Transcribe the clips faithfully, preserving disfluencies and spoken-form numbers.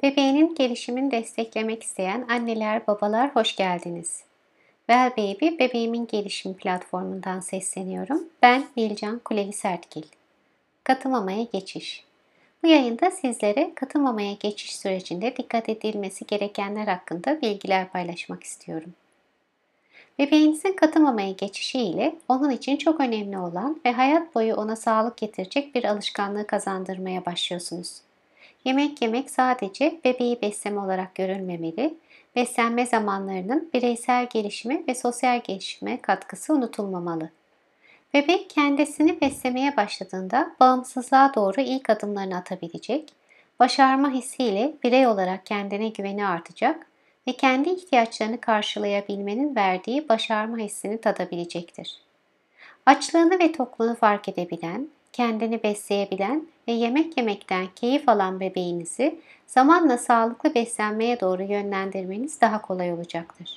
Bebeğinin gelişimini desteklemek isteyen anneler, babalar hoş geldiniz. Well Baby, bebeğimin gelişim platformundan sesleniyorum. Ben Bilcan Kuleli Sertgil. Katı mamaya geçiş. Bu yayında sizlere katı mamaya geçiş sürecinde dikkat edilmesi gerekenler hakkında bilgiler paylaşmak istiyorum. Bebeğinizin katı mamaya geçişi ile onun için çok önemli olan ve hayat boyu ona sağlık getirecek bir alışkanlığı kazandırmaya başlıyorsunuz. Yemek yemek sadece bebeği besleme olarak görülmemeli, beslenme zamanlarının bireysel gelişime ve sosyal gelişime katkısı unutulmamalı. Bebek kendisini beslemeye başladığında bağımsızlığa doğru ilk adımlarını atabilecek, başarma hissiyle birey olarak kendine güveni artacak ve kendi ihtiyaçlarını karşılayabilmenin verdiği başarma hissini tadabilecektir. Açlığını ve tokluğunu fark edebilen, kendini besleyebilen ve yemek yemekten keyif alan bebeğinizi zamanla sağlıklı beslenmeye doğru yönlendirmeniz daha kolay olacaktır.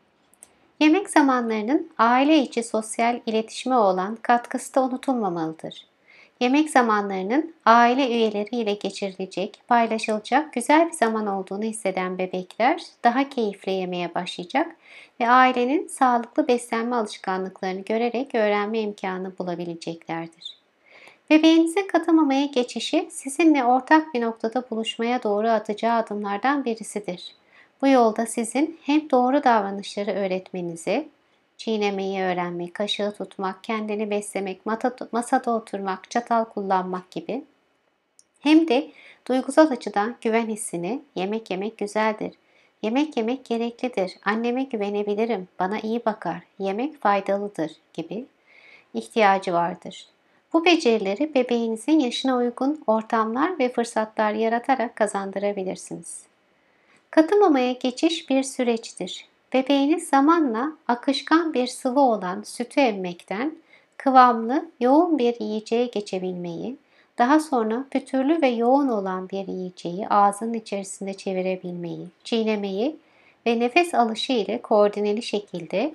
Yemek zamanlarının aile içi sosyal iletişime olan katkısı da unutulmamalıdır. Yemek zamanlarının aile üyeleri ile geçirilecek, paylaşılacak güzel bir zaman olduğunu hisseden bebekler daha keyifle yemeye başlayacak ve ailenin sağlıklı beslenme alışkanlıklarını görerek öğrenme imkanı bulabileceklerdir. Bebeğinizin katı mamaya geçişi sizinle ortak bir noktada buluşmaya doğru atacağı adımlardan birisidir. Bu yolda sizin hem doğru davranışları öğretmenizi, çiğnemeyi öğrenmek, kaşığı tutmak, kendini beslemek, masada oturmak, çatal kullanmak gibi, hem de duygusal açıdan güven hissini, yemek yemek güzeldir, yemek yemek gereklidir, anneme güvenebilirim, bana iyi bakar, yemek faydalıdır gibi ihtiyacı vardır. Bu becerileri bebeğinizin yaşına uygun ortamlar ve fırsatlar yaratarak kazandırabilirsiniz. Katı mamaya geçiş bir süreçtir. Bebeğiniz zamanla akışkan bir sıvı olan sütü emmekten kıvamlı, yoğun bir yiyeceğe geçebilmeyi, daha sonra pütürlü ve yoğun olan bir yiyeceği ağzının içerisinde çevirebilmeyi, çiğnemeyi ve nefes alışı ile koordineli şekilde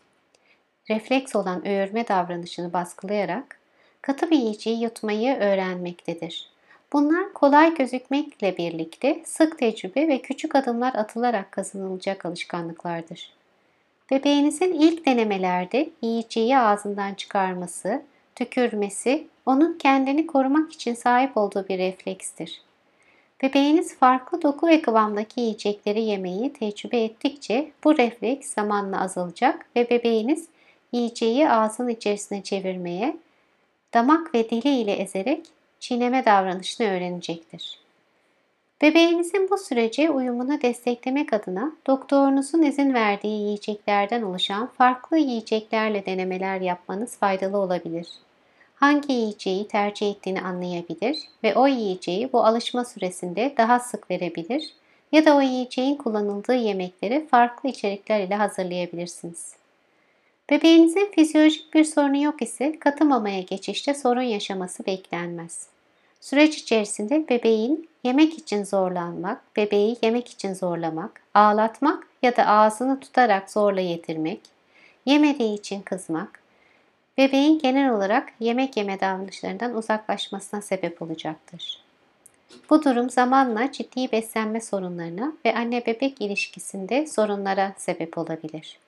refleks olan öğürme davranışını baskılayarak katı bir yiyeceği yutmayı öğrenmektedir. Bunlar kolay gözükmekle birlikte sık tecrübe ve küçük adımlar atılarak kazanılacak alışkanlıklardır. Bebeğinizin ilk denemelerde yiyeceği ağzından çıkarması, tükürmesi, onun kendini korumak için sahip olduğu bir reflekstir. Bebeğiniz farklı doku ve kıvamdaki yiyecekleri yemeyi tecrübe ettikçe bu refleks zamanla azalacak ve bebeğiniz yiyeceği ağzının içerisine çevirmeye, damak ve dili ile ezerek çiğneme davranışını öğrenecektir. Bebeğinizin bu sürece uyumunu desteklemek adına doktorunuzun izin verdiği yiyeceklerden oluşan farklı yiyeceklerle denemeler yapmanız faydalı olabilir. Hangi yiyeceği tercih ettiğini anlayabilir ve o yiyeceği bu alışma süresinde daha sık verebilir ya da o yiyeceğin kullanıldığı yemekleri farklı içerikler ile hazırlayabilirsiniz. Bebeğinizin fizyolojik bir sorunu yok ise katı mamaya geçişte sorun yaşaması beklenmez. Süreç içerisinde bebeğin yemek için zorlanmak, bebeği yemek için zorlamak, ağlatmak ya da ağzını tutarak zorla yedirmek, yemediği için kızmak, bebeğin genel olarak yemek yeme davranışlarından uzaklaşmasına sebep olacaktır. Bu durum zamanla ciddi beslenme sorunlarına ve anne-bebek ilişkisinde sorunlara sebep olabilir.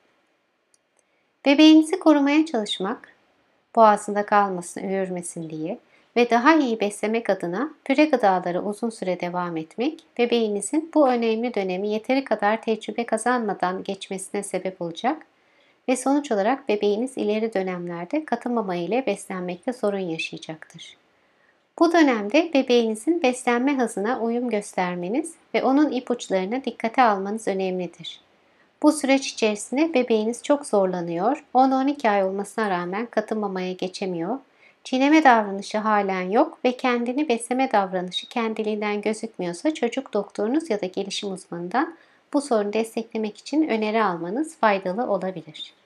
Bebeğinizi korumaya çalışmak, boğazında kalmasın, üğürmesin diye ve daha iyi beslemek adına püre gıdaları uzun süre devam etmek, bebeğinizin bu önemli dönemi yeteri kadar tecrübe kazanmadan geçmesine sebep olacak ve sonuç olarak bebeğiniz ileri dönemlerde katı mama ile beslenmekte sorun yaşayacaktır. Bu dönemde bebeğinizin beslenme hızına uyum göstermeniz ve onun ipuçlarını dikkate almanız önemlidir. Bu süreç içerisinde bebeğiniz çok zorlanıyor, on on iki ay olmasına rağmen katı mamaya geçemiyor, çiğneme davranışı halen yok ve kendini besleme davranışı kendiliğinden gözükmüyorsa çocuk doktorunuz ya da gelişim uzmanından bu sorunu desteklemek için öneri almanız faydalı olabilir.